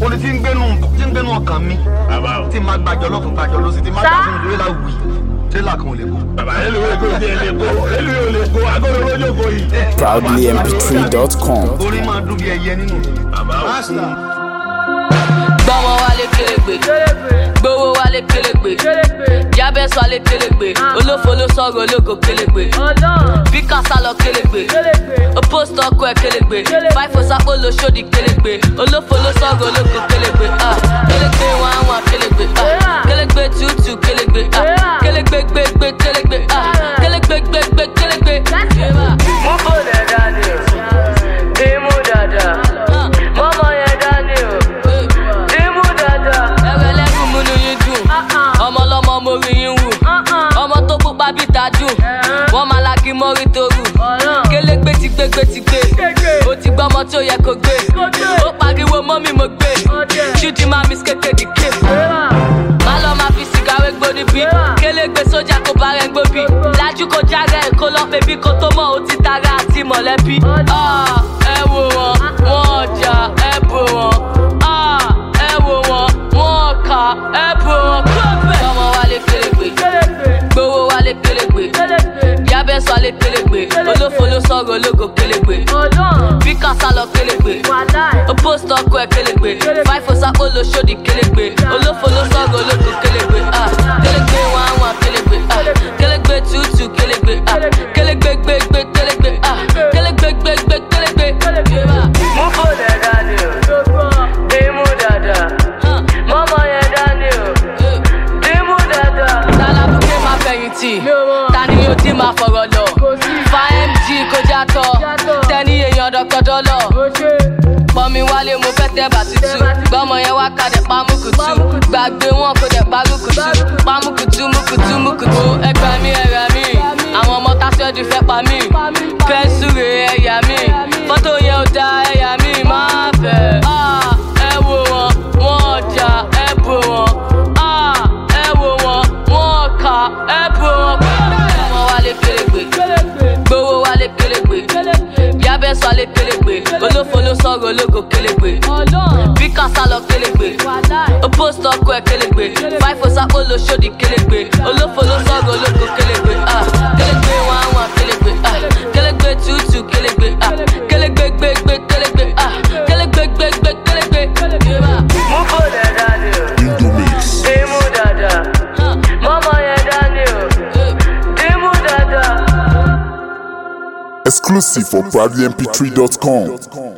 Oní tí ń gbénu ọkàn mi. Tí máa gbàjọ lọ́tún gbàjọ lọ sí ti máa gbàjọ lórí la wì. Trailer kan ò lè kó. Bàbá ProudlyMP3.com. Orí máa dún bí ẹyẹ nínú. Gbọ́mọ wálé kélégbé, gbowó wálé kélégbé, Jabez wálé kélégbé, olófo ló sọ̀rọ̀ ológo kélégbé, Bíkásá lọ kélégbé, opost ọkọ ẹ̀ kélégbé, Fáìfò sápò ló ṣòdì kélégbé, olófo ló sọ̀rọ̀ ológo kélégbé, kélégbé wọ́n kélégbé, kélégbé tútù kélégbé, kélégbé gbégbé kélégbé, kélégbé gbégbé kélégbé. Mú bòlẹ̀ dání o, ìmú dada, mọ́mọ́ yẹn dání o. Ọmọ lọmọ mo rí yín wù, ọmọ tó pupa bí tajú, wọ́n máa la kí mọ́rí torú, kélégbé ti gbé, ó ti gbọ́ ọmọ tí ó yẹ kó gbé, ó pariwo mọ́ mi mo gbé, ṣúdì máa mi kékeré ké. Má lọ máa fi sìgá wé gbóni bí, kélégbé sójà kó bá rẹ̀ gbóbi, lájú kó jára ẹ̀ kó lọ́ bèbí kó tó mọ̀ ó ti tara àti mọ̀lẹ́bí. Ẹ wò wọ́n ọjà ẹ bò wọ́n, ẹ wò wọ́n ọkà ẹ bò wọ́n. Gbọ́mọ wálé kélégbé, gbowó wálé kélégbé, Jabez wálé kélégbé, olófo ló sọ̀rọ̀ ológo kélégbé, Bíkásá lọ kélégbé, opost ọkọ ẹ̀ kélégbé, Fáìfò sápò ló ṣòdì kélégbé, olófo ló sọ̀rọ̀ ológo kélégbé, kélégbé wọ́n kélégbé, kélégbé tútù kélégbé, kélégbé gbégbé kélégbé, kélégbé gbégbé kélégbé. Mú bòlẹ̀ dání o, ìmú dada, mọ́mọ́ yẹn dání o. Tálábùké máa fẹ̀yìntì, tani yóò ti máa fọ̀rọ̀ lọ. Fa MG kó játọ̀, tẹ́ni èèyàn dọ́kọ̀dọ́ lọ. Pọ̀nmi wálé mo fẹ́ tẹ́ bàtútù, gbọ́mọ yẹn wá kadẹ̀ pamúkùtù. Gbàgbé wọn kó dẹ̀ parúkùtù, pamúkùtù múkùtù. Ẹgbẹ́ mi ẹ̀rẹ̀ mi, àwọn ọmọ tásíọ́dù fẹ́ pa mí. Pẹ́ńsúrè ẹ̀yà mi, fọ́tò yẹn ò da ẹ̀yà mi máa fẹ́. Ẹ wò wọ́n ọjà ẹ bò wọ́n. Ọmọ wálé kélégbé, gbowó wálé kélégbé, Jabez wálé kélégbé, olófo ló sọ̀rọ̀ ológo kélégbé, Bíkásá lọ kélégbé, opost ọkọ ẹ̀ kélégbé, Fáìfò sápò ló ṣòdì kélégbé, olófo ló sọ̀rọ̀ ológo kélégbé, kélégbé wọ́n kélégbé, kélégbé tútù kélégbé, kélégbé gbégbé kélégbé, kélégbé gbégbé kélégbé. Mú bòlẹ̀ dání o, ìmú dada, mọ́mọ́ yẹn dání o. Exclusive for ProudlyMP3.com.